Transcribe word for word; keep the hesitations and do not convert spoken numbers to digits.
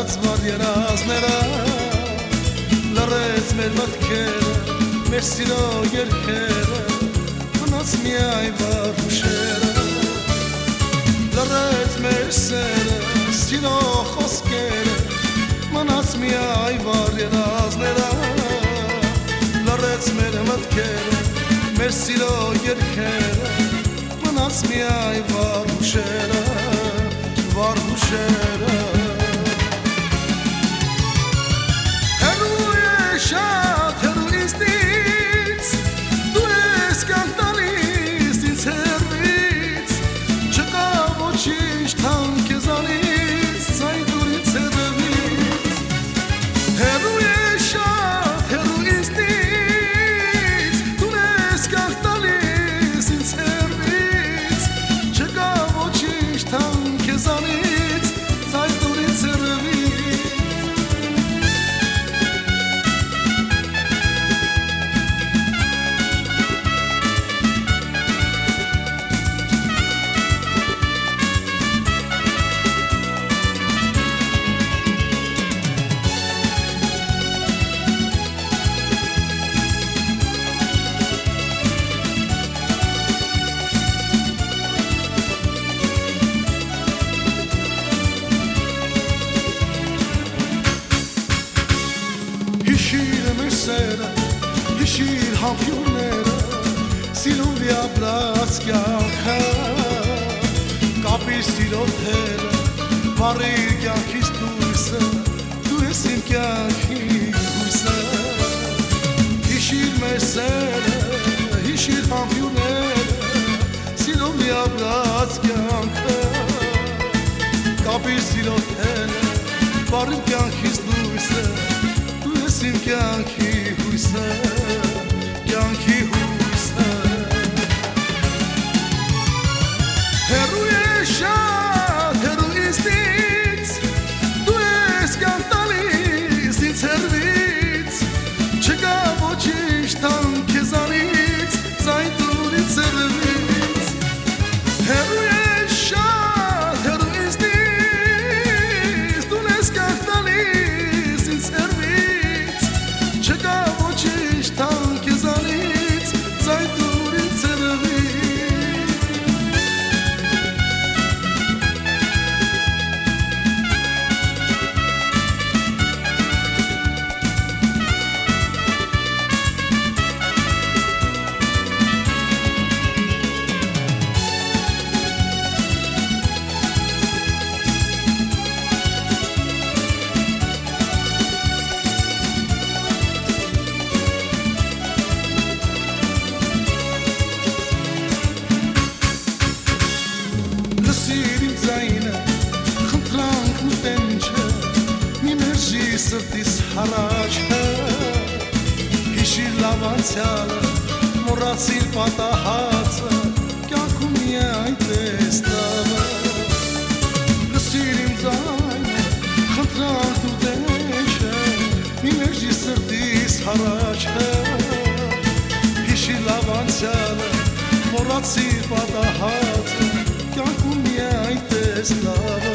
լարված վար երազները լռեց մեր մտքերը մեր սիրո երգերը մնաց միայն վար հուշերը լռեց մեր սերը սիրո խոսքերը մնաց միայն վար երազները լռեց մեր մտքերը մեր սիրո երգերը մնաց միայն վար հուշերը վար հուշերը հեռու է շատ հեռու ինձնից դու ես կյանք տալիս ինձ հեռվից չկա ոչինչ թան քեզանից ցայ դուրից հեռվից հեռու է շատ հեռու ինձնից դու ես կյանք տալիս ինձ հեռվից չկա ոչինչ թան քեզանից ցայ դուրից հեռվից Հիշիր մեր սերը, հիշիր համբյուրները, սիրուն վիաբրած կյանքը, կապիր սիրո թելը, վառիր կյանքիս դույսը, դու ես իմ կյանքի հույսը։ Հիշիր մեր սերը, հիշիր համբյուրները, սիրուն վիաբրած կյանքը, կապիր սիրո թելը, վառիր կյանքիս դույսը, Իմ կյանքի հույսը, կյանքի հույսը Հեռու է շատ հեռու ինձնից դու ես կյանք տալիս ինձ հեռվից չկա ոչինչ թան քեզանից ցայ դուրից հեռվից Հեռու է շատ հեռու ինձնից դու ես կյանք տալիս ինձ հեռվից չկա ոչինչ թան քեզանից ցայ դուրից հեռվից Սրտիս հարաճը հիշիր լավ անցյալը մոռացիր պատահածը կյանքում միայն տեսնալը լսիր իմ ձայնը խնդրանք դու դեշը մի մեջի սրտիս հարաճը հիշիր լավ անցյալը մոռացիր պատահածը կյանքում միայն տեսնալը